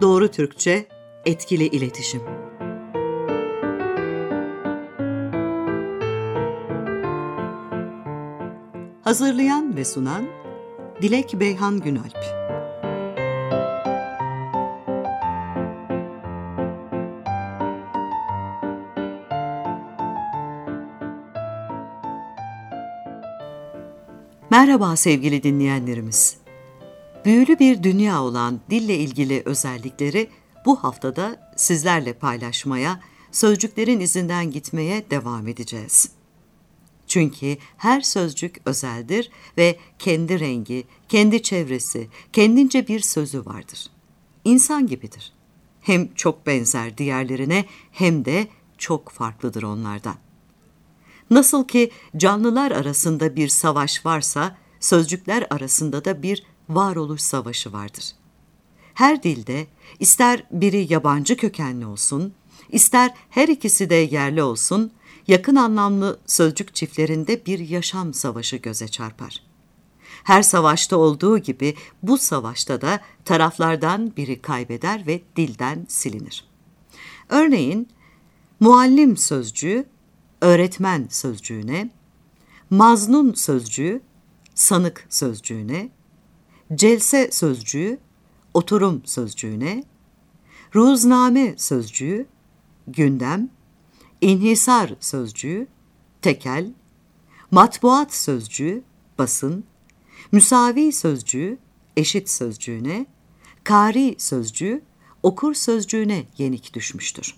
Doğru Türkçe, etkili iletişim. Hazırlayan ve sunan Dilek Beyhan Günalp. Merhaba sevgili dinleyenlerimiz. Büyülü bir dünya olan dille ilgili özellikleri bu haftada sizlerle paylaşmaya, sözcüklerin izinden gitmeye devam edeceğiz. Çünkü her sözcük özeldir ve kendi rengi, kendi çevresi, kendince bir sözü vardır. İnsan gibidir. Hem çok benzer diğerlerine hem de çok farklıdır onlardan. Nasıl ki canlılar arasında bir savaş varsa, sözcükler arasında da bir varoluş savaşı vardır. Her dilde ister biri yabancı kökenli olsun, ister her ikisi de yerli olsun, yakın anlamlı sözcük çiftlerinde bir yaşam savaşı göze çarpar. Her savaşta olduğu gibi bu savaşta da taraflardan biri kaybeder ve dilden silinir. Örneğin, muallim sözcüğü, öğretmen sözcüğüne, maznun sözcüğü, sanık sözcüğüne, celse sözcüğü, oturum sözcüğüne, ruzname sözcüğü, gündem, inhisar sözcüğü, tekel, matbuat sözcüğü, basın, müsavi sözcüğü, eşit sözcüğüne, kari sözcüğü, okur sözcüğüne yenik düşmüştür.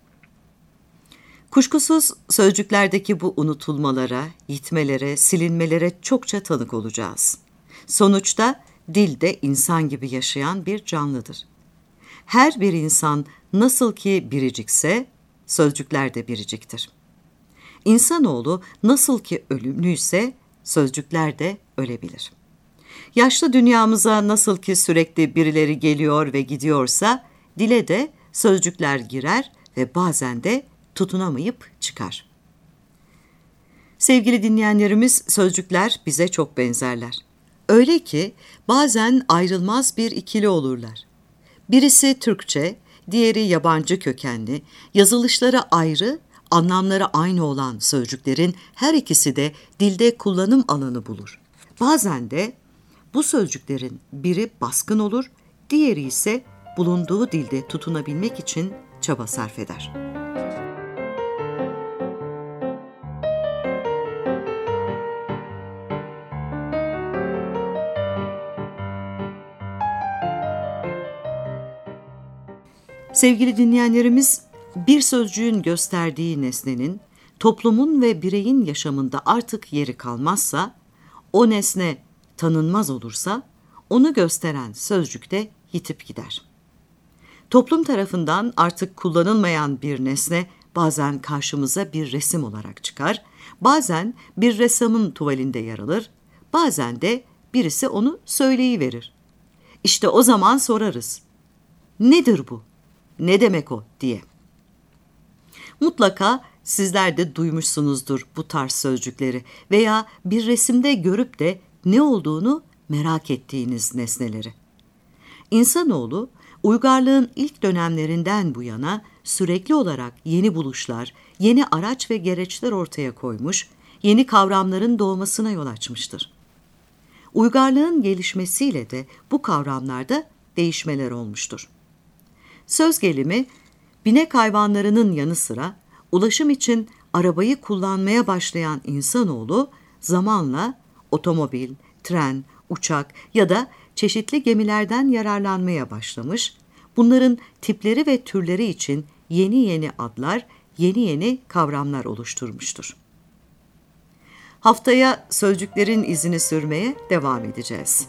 Kuşkusuz sözcüklerdeki bu unutulmalara, yitmelere, silinmelere çokça tanık olacağız. Sonuçta dil de insan gibi yaşayan bir canlıdır. Her bir insan nasıl ki biricikse, sözcükler de biriciktir. İnsanoğlu nasıl ki ölümlüyse, sözcükler de ölebilir. Yaşlı dünyamıza nasıl ki sürekli birileri geliyor ve gidiyorsa, dile de sözcükler girer ve bazen de tutunamayıp çıkar. Sevgili dinleyenlerimiz, sözcükler bize çok benzerler. Öyle ki bazen ayrılmaz bir ikili olurlar. Birisi Türkçe, diğeri yabancı kökenli, yazılışları ayrı, anlamları aynı olan sözcüklerin her ikisi de dilde kullanım alanı bulur. Bazen de bu sözcüklerin biri baskın olur, diğeri ise bulunduğu dilde tutunabilmek için çaba sarf eder. Sevgili dinleyenlerimiz, bir sözcüğün gösterdiği nesnenin, toplumun ve bireyin yaşamında artık yeri kalmazsa, o nesne tanınmaz olursa, onu gösteren sözcük de yitip gider. Toplum tarafından artık kullanılmayan bir nesne bazen karşımıza bir resim olarak çıkar, bazen bir ressamın tuvalinde yer alır, bazen de birisi onu söyleyiverir. İşte o zaman sorarız, nedir bu? Ne demek o diye. Mutlaka sizler de duymuşsunuzdur bu tarz sözcükleri veya bir resimde görüp de ne olduğunu merak ettiğiniz nesneleri. İnsanoğlu uygarlığın ilk dönemlerinden bu yana sürekli olarak yeni buluşlar, yeni araç ve gereçler ortaya koymuş, yeni kavramların doğmasına yol açmıştır. Uygarlığın gelişmesiyle de bu kavramlarda değişmeler olmuştur. Söz gelimi, binek hayvanlarının yanı sıra ulaşım için arabayı kullanmaya başlayan insanoğlu zamanla otomobil, tren, uçak ya da çeşitli gemilerden yararlanmaya başlamış, bunların tipleri ve türleri için yeni yeni adlar, yeni yeni kavramlar oluşturmuştur. Haftaya sözcüklerin izini sürmeye devam edeceğiz.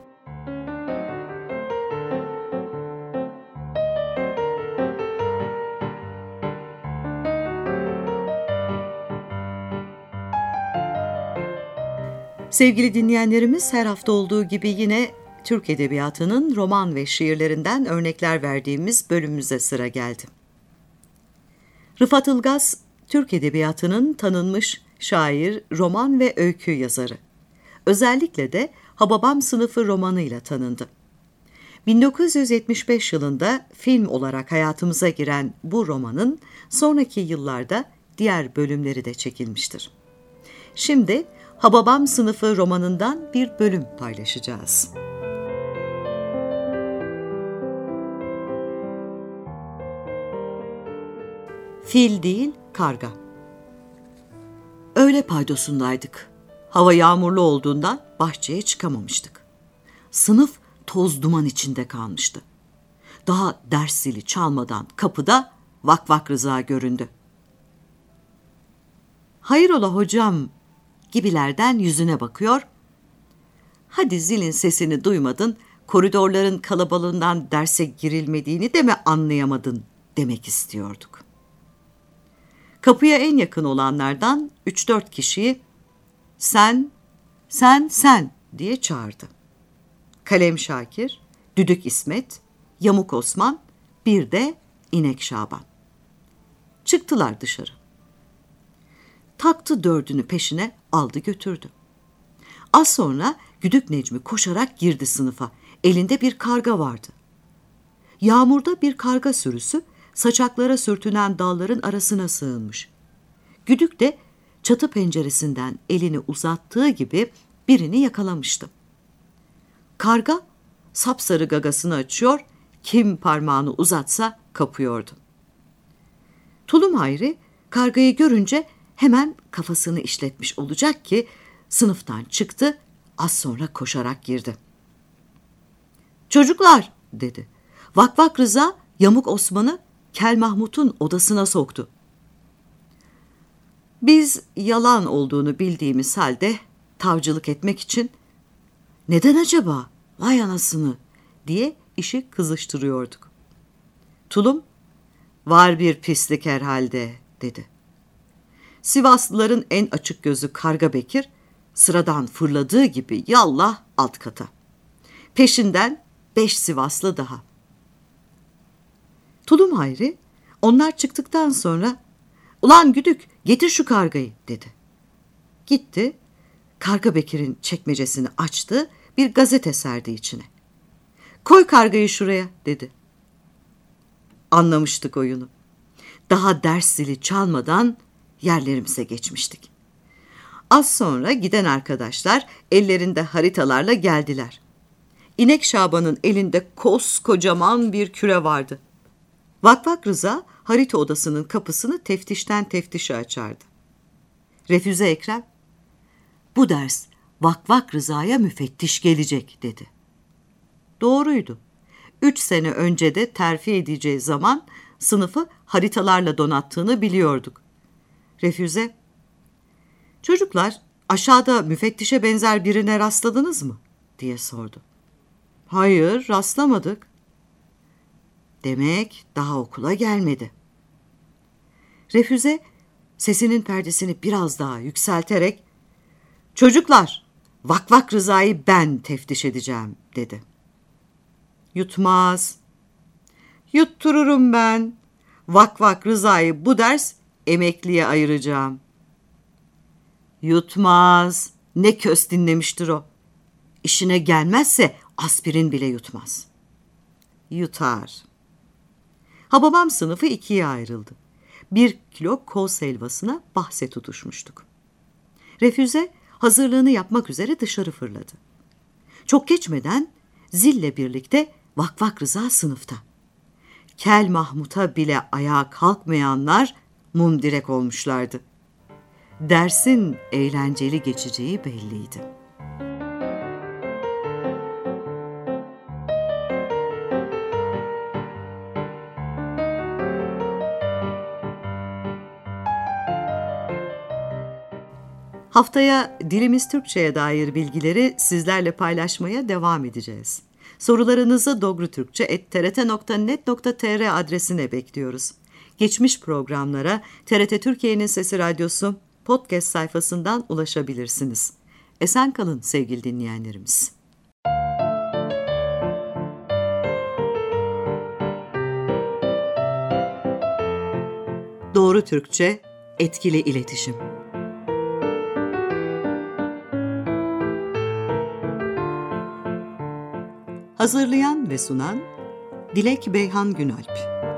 Sevgili dinleyenlerimiz, her hafta olduğu gibi yine Türk Edebiyatı'nın roman ve şiirlerinden örnekler verdiğimiz bölümümüze sıra geldi. Rıfat Ilgaz, Türk Edebiyatı'nın tanınmış şair, roman ve öykü yazarı. Özellikle de Hababam Sınıfı romanıyla tanındı. 1975 yılında film olarak hayatımıza giren bu romanın sonraki yıllarda diğer bölümleri de çekilmiştir. Şimdi Hababam Sınıfı romanından bir bölüm paylaşacağız. Fil değil, karga. Öğle paydosundaydık. Hava yağmurlu olduğundan bahçeye çıkamamıştık. Sınıf toz duman içinde kalmıştı. Daha ders zili çalmadan kapıda Vak Vak Rıza göründü. "Hayrola hocam?" gibilerden yüzüne bakıyor. "Hadi zilin sesini duymadın, koridorların kalabalığından derse girilmediğini de mi anlayamadın?" demek istiyorduk. Kapıya en yakın olanlardan 3-4 kişiyi sen diye çağırdı. Kalem Şakir, Düdük İsmet, Yamuk Osman, bir de İnek Şaban. Çıktılar dışarı. Taktı dördünü peşine, aldı götürdü. Az sonra Güdük Necmi koşarak girdi sınıfa. Elinde bir karga vardı. Yağmurda bir karga sürüsü saçaklara sürtünen dalların arasına sığınmış. Güdük de çatı penceresinden elini uzattığı gibi birini yakalamıştı. Karga sapsarı gagasını açıyor, kim parmağını uzatsa kapıyordu. Tulum Hayri kargayı görünce hemen kafasını işletmiş olacak ki sınıftan çıktı, az sonra koşarak girdi. "Çocuklar," dedi. "Vak Vak Rıza Yamuk Osman'ı Kel Mahmut'un odasına soktu." Biz yalan olduğunu bildiğimiz halde tavcılık etmek için "Neden acaba? Vay anasını!" diye işi kızıştırıyorduk. Tulum, "Var bir pislik herhalde," dedi. Sivaslıların en açık gözü Karga Bekir sıradan fırladığı gibi yallah alt kata. Peşinden 5 Sivaslı daha. Tulum Hayri onlar çıktıktan sonra "Ulan Güdük, getir şu kargayı," dedi. Gitti, Karga Bekir'in çekmecesini açtı, bir gazete serdi içine. "Koy kargayı şuraya," dedi. Anlamıştık oyunu. Daha ders zili çalmadan yerlerimize geçmiştik. Az sonra giden arkadaşlar ellerinde haritalarla geldiler. İnek Şaban'ın elinde koskocaman bir küre vardı. Vak Vak Rıza harita odasının kapısını teftişten teftişe açardı. Refüze Ekrem, "Bu ders Vak Vak Rıza'ya müfettiş gelecek," dedi. Doğruydu. 3 sene önce de terfi edeceği zaman sınıfı haritalarla donattığını biliyorduk. Refüze, "Çocuklar, aşağıda müfettişe benzer birine rastladınız mı?" diye sordu. "Hayır, rastlamadık." Demek daha okula gelmedi. Refüze sesinin perdesini biraz daha yükselterek "Çocuklar, Vak Vak Rıza'yı ben teftiş edeceğim," dedi. "Yutmaz." "Yuttururum ben. Vak Vak Rıza'yı bu ders emekliye ayıracağım." "Yutmaz. Ne kös dinlemiştir o. İşine gelmezse aspirin bile yutmaz." "Yutar." Hababam sınıfı 2'ye ayrıldı. 1 kilo koz helvasına bahse tutuşmuştuk. Refüze hazırlığını yapmak üzere dışarı fırladı. Çok geçmeden zille birlikte Vak Vak Rıza sınıfta. Kel Mahmut'a bile ayağa kalkmayanlar mumdirek olmuşlardı. Dersin eğlenceli geçeceği belliydi. Haftaya dilimiz Türkçe'ye dair bilgileri sizlerle paylaşmaya devam edeceğiz. Sorularınızı dogruturkce@trt.net.tr adresine bekliyoruz. Geçmiş programlara TRT Türkiye'nin Sesi Radyosu podcast sayfasından ulaşabilirsiniz. Esen kalın sevgili dinleyenlerimiz. Doğru Türkçe, etkili iletişim. Hazırlayan ve sunan Dilek Beyhan Günalp.